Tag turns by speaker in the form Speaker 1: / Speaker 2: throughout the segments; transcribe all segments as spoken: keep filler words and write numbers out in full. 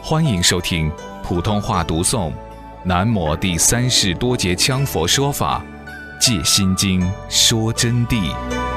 Speaker 1: 欢迎收听普通话读诵南摩第三世多杰羌佛说法借心经说真谛。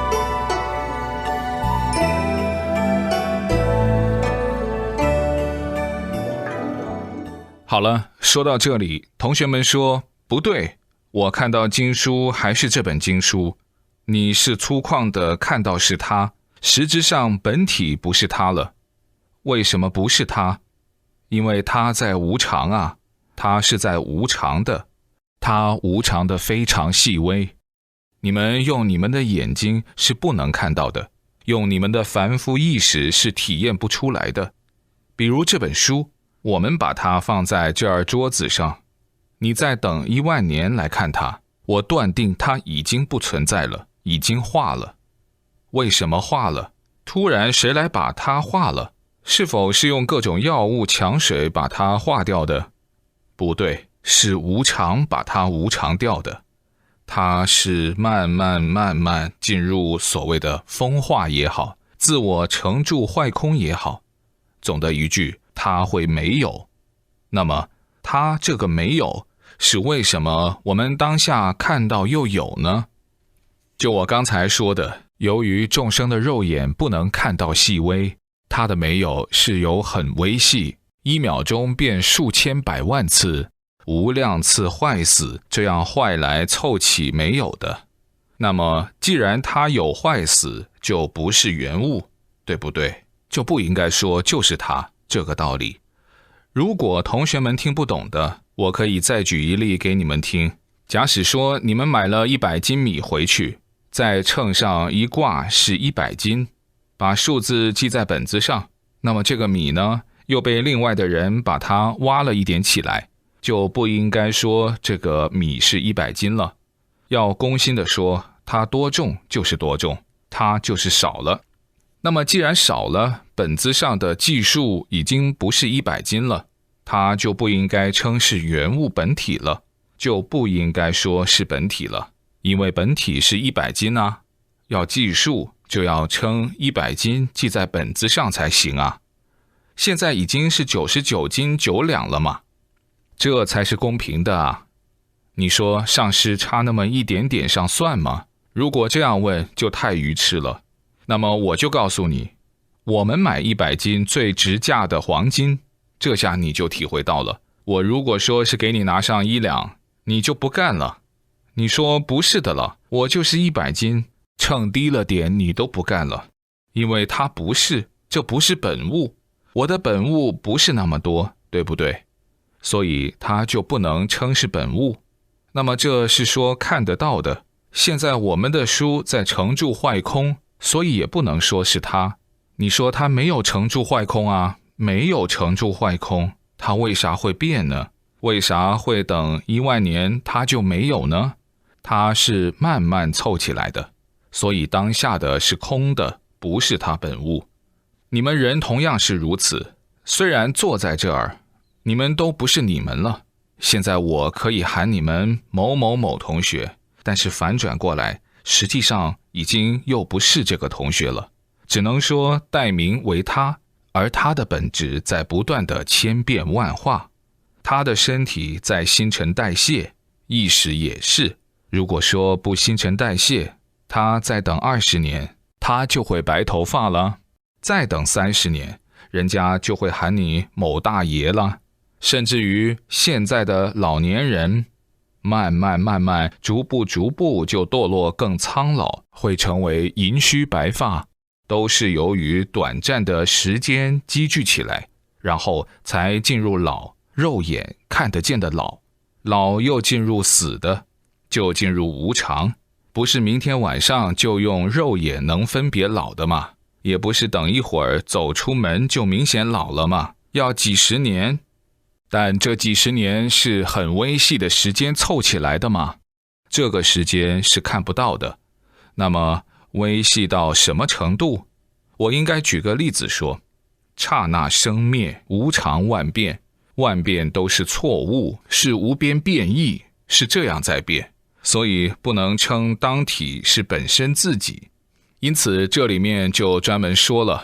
Speaker 1: 好了，说到这里，同学们说不对，我看到经书还是这本经书，你是粗犷的看到是它，实质上本体不是它了。为什么不是它？因为它在无常啊，它是在无常的，它无常的非常细微，你们用你们的眼睛是不能看到的，用你们的凡夫意识是体验不出来的。比如这本书，我们把它放在这儿桌子上，你再等一万年来看它，我断定它已经不存在了，已经化了。为什么化了？突然谁来把它化了？是否是用各种药物强水把它化掉的？不对，是无常把它无常掉的。它是慢慢慢慢进入所谓的风化也好，自我成住坏空也好，总的一句，它会没有。那么它这个没有是为什么我们当下看到又有呢？就我刚才说的，由于众生的肉眼不能看到细微，它的没有是有很微细，一秒钟变数千百万次，无量次坏死，这样坏来凑起没有的。那么既然它有坏死，就不是原物，对不对？就不应该说就是它，这个道理。如果同学们听不懂的，我可以再举一例给你们听。假使说你们买了一百斤米回去，在秤上一挂是一百斤，把数字记在本子上，那么这个米呢，又被另外的人把它挖了一点起来，就不应该说这个米是一百斤了。要公心的说，它多重就是多重，它就是少了。那么既然少了，本子上的计数已经不是一百斤了，它就不应该称是原物本体了，就不应该说是本体了，因为本体是一百斤啊，要计数就要称一百斤记在本子上才行啊。现在已经是九十九斤九两了嘛，这才是公平的啊。你说上师差那么一点点上算吗？如果这样问就太愚痴了。那么我就告诉你，我们买一百斤最值价的黄金，这下你就体会到了。我如果说是给你拿上一两，你就不干了。你说不是的了，我就是一百斤，秤低了点你都不干了，因为它不是，这不是本物，我的本物不是那么多，对不对？所以它就不能称是本物。那么这是说看得到的，现在我们的书在成住坏空，所以也不能说是它。你说它没有成住坏空啊，没有成住坏空，它为啥会变呢？为啥会等一万年它就没有呢？它是慢慢凑起来的，所以当下的是空的，不是它本物。你们人同样是如此，虽然坐在这儿，你们都不是你们了。现在我可以喊你们某某某同学，但是反转过来，实际上已经又不是这个同学了，只能说代名为他，而他的本质在不断的千变万化，他的身体在新陈代谢，意识也是。如果说不新陈代谢，他再等二十年，他就会白头发了；再等三十年，人家就会喊你某大爷了。甚至于现在的老年人，慢慢慢慢，逐步逐步就堕落更苍老，会成为银须白发，都是由于短暂的时间积聚起来，然后才进入老，肉眼看得见的老，老又进入死的，就进入无常。不是明天晚上就用肉眼能分别老的嘛，也不是等一会儿走出门就明显老了嘛，要几十年。但这几十年是很微细的时间凑起来的嘛，这个时间是看不到的。那么微细到什么程度？我应该举个例子说，刹那生灭，无常万变，万变都是错误，是无边变异，是这样在变，所以不能称当体是本身自己。因此这里面就专门说了，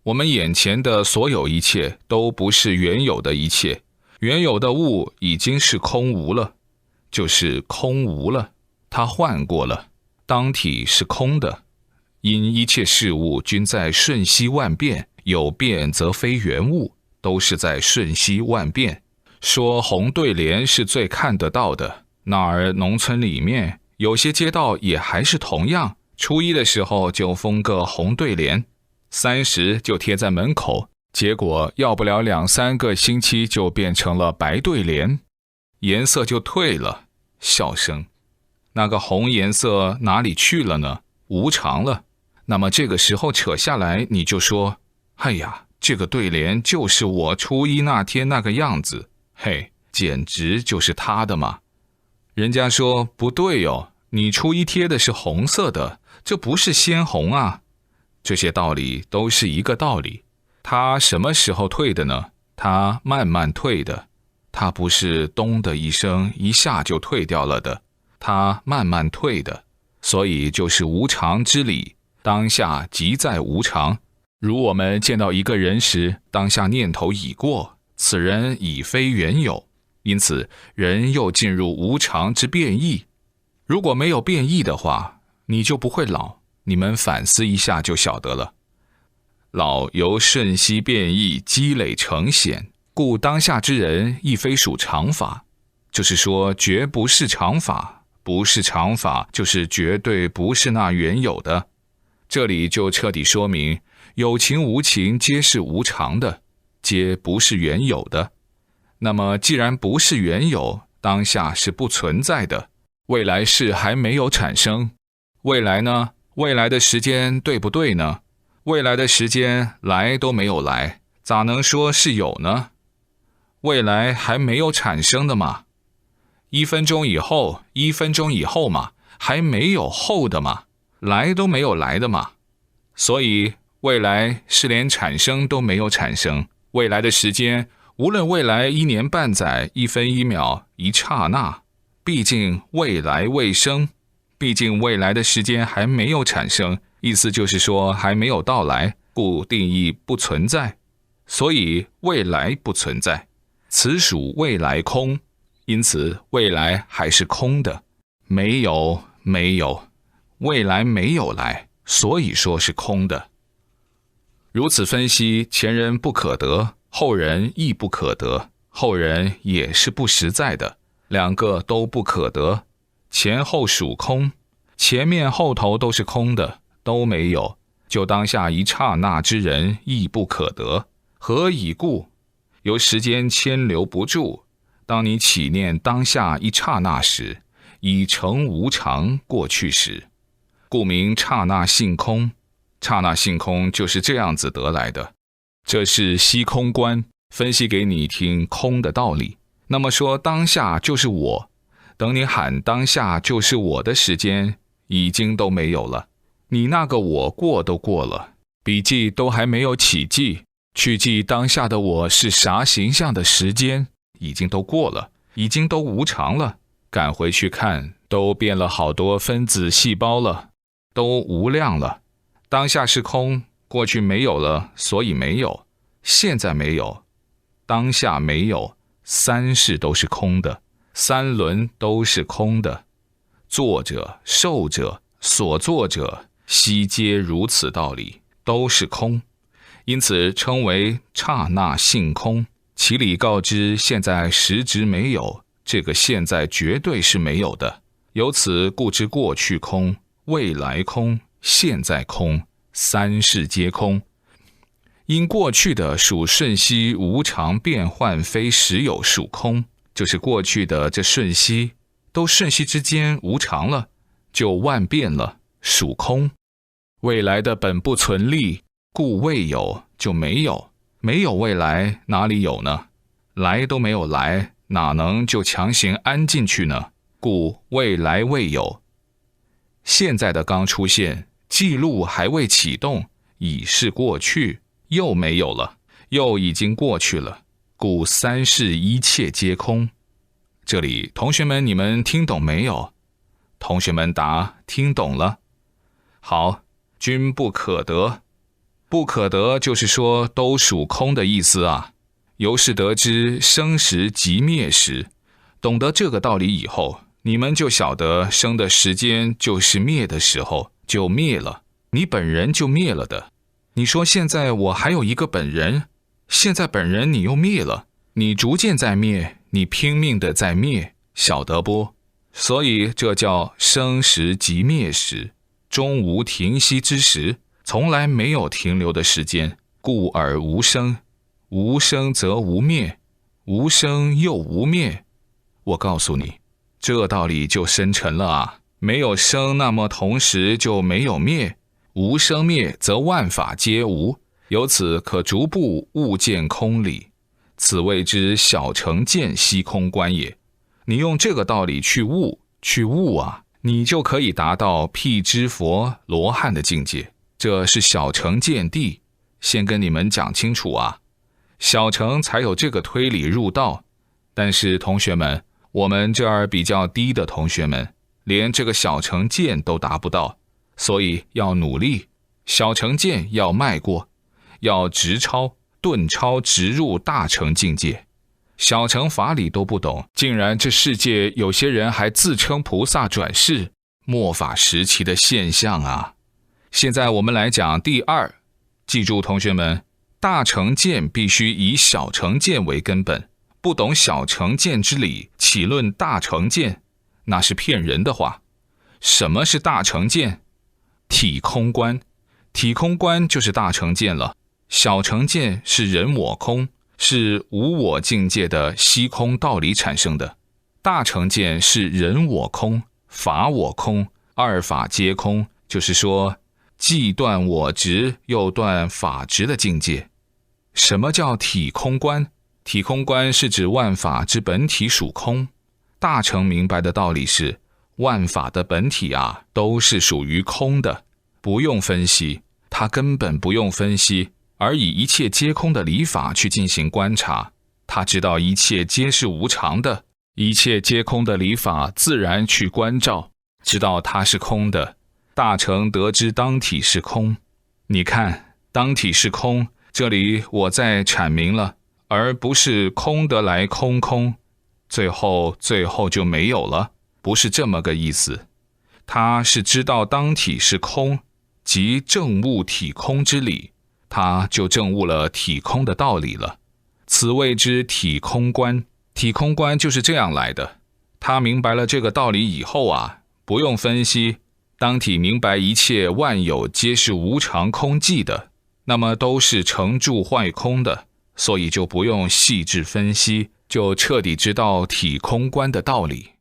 Speaker 1: 我们眼前的所有一切都不是原有的一切，原有的物已经是空无了，就是空无了，它换过了，当体是空的。因一切事物均在瞬息万变，有变则非原物，都是在瞬息万变。说红对联是最看得到的，那儿农村里面有些街道也还是同样，初一的时候就封个红对联，三十就贴在门口，结果要不了两三个星期就变成了白对联，颜色就褪了。笑声，那个红颜色哪里去了呢？无常了。那么这个时候扯下来，你就说，哎呀，这个对联就是我初一那天那个样子，嘿，简直就是他的嘛。人家说不对哦，你初一贴的是红色的，这不是鲜红啊。这些道理都是一个道理。它什么时候退的呢？它慢慢退的，它不是咚的一声一下就退掉了的，它慢慢退的，所以就是无常之理，当下即在无常。如我们见到一个人时，当下念头已过，此人已非原有，因此人又进入无常之变异。如果没有变异的话，你就不会老，你们反思一下就晓得了。老由瞬息变异积累成显，故当下之人亦非属常法，就是说绝不是常法，不是常法就是绝对不是那原有的。这里就彻底说明，有情无情皆是无常的，皆不是原有的。那么既然不是原有，当下是不存在的，未来事还没有产生。未来呢？未来的时间对不对呢？未来的时间来都没有来，咋能说是有呢？未来还没有产生的嘛。一分钟以后，一分钟以后嘛，还没有后的嘛，来都没有来的嘛。所以未来是连产生都没有产生。未来的时间，无论未来一年半载、一分一秒、一刹那，毕竟未来未生，毕竟未来的时间还没有产生，意思就是说还没有到来，故定义不存在，所以未来不存在，此属未来空，因此未来还是空的，没有没有，未来没有来，所以说是空的。如此分析，前人不可得，后人亦不可得，后人也是不实在的，两个都不可得，前后属空，前面后头都是空的，都没有，就当下一刹那之人亦不可得。何以故？由时间牵留不住，当你起念当下一刹那时，已成无常过去时，故名刹那性空。刹那性空就是这样子得来的。这是析空观，分析给你听空的道理。那么说当下就是我，等你喊当下就是我的时间已经都没有了，你那个我过都过了，笔记都还没有起记，去记当下的我是啥形象的时间已经都过了，已经都无常了，赶回去看都变了好多分子细胞了，都无量了。当下是空，过去没有了，所以没有，现在没有，当下没有，三世都是空的，三轮都是空的，作者、受者、所作者，悉皆如此道理，都是空，因此称为刹那性空。其理告知现在实质没有，这个现在绝对是没有的，由此故知过去空，未来空，现在空，三世皆空。因过去的属瞬息无常变幻非实有属空，就是过去的这瞬息都瞬息之间无常了，就万变了，属空。未来的本不存立，故未有，就没有，没有未来哪里有呢？来都没有来，哪能就强行安进去呢？故未来未有。现在的刚出现，记录还未启动，已是过去，又没有了，又已经过去了，故三世一切皆空。这里同学们你们听懂没有？同学们答听懂了。好，君不可得。 不可得就是说都属空的意思啊。由是得知生时即灭时，懂得这个道理以后，你们就晓得生的时间就是灭的时候就灭了，你本人就灭了的。你说现在我还有一个本人，现在本人你又灭了，你逐渐在灭，你拼命的在灭，晓得不？所以这叫生时即灭时，终无停息之时，从来没有停留的时间，故而无生。无生则无灭，无生又无灭。我告诉你，这道理就深沉了啊！没有生，那么同时就没有灭。无生灭，则万法皆无。由此可逐步悟见空理，此谓之小乘见悉空观也。你用这个道理去悟，去悟啊，你就可以达到辟支佛罗汉的境界。这是小乘见地，先跟你们讲清楚啊。小乘才有这个推理入道，但是同学们，我们这儿比较低的同学们，连这个小乘见都达不到，所以要努力，小乘见要迈过，要直超、顿超直入大乘境界。小乘法理都不懂，竟然这世界有些人还自称菩萨转世，末法时期的现象啊。现在我们来讲第二，记住同学们，大乘见必须以小乘见为根本，不懂小乘见之理，岂论大乘见，那是骗人的话。什么是大乘见？体空观，体空观就是大乘见了。小乘见是人我空，是无我境界的虚空道理产生的。大乘见是人我空、法我空、二法皆空，就是说既断我执又断法执的境界。什么叫体空观？体空观是指万法之本体属空。大乘明白的道理是，万法的本体啊，都是属于空的，不用分析，它根本不用分析，而以一切皆空的理法去进行观察。他知道一切皆是无常的，一切皆空的理法自然去观照，知道它是空的。大乘得知当体是空。你看，当体是空，这里我再阐明了，而不是空得来空空，最后最后就没有了，不是这么个意思。他是知道当体是空，即证悟体空之理，他就证悟了体空的道理了。此谓之体空观。体空观就是这样来的。他明白了这个道理以后啊，不用分析，当体明白一切万有皆是无常空寂的，那么都是成住坏空的，所以就不用细致分析，就彻底知道体空观的道理。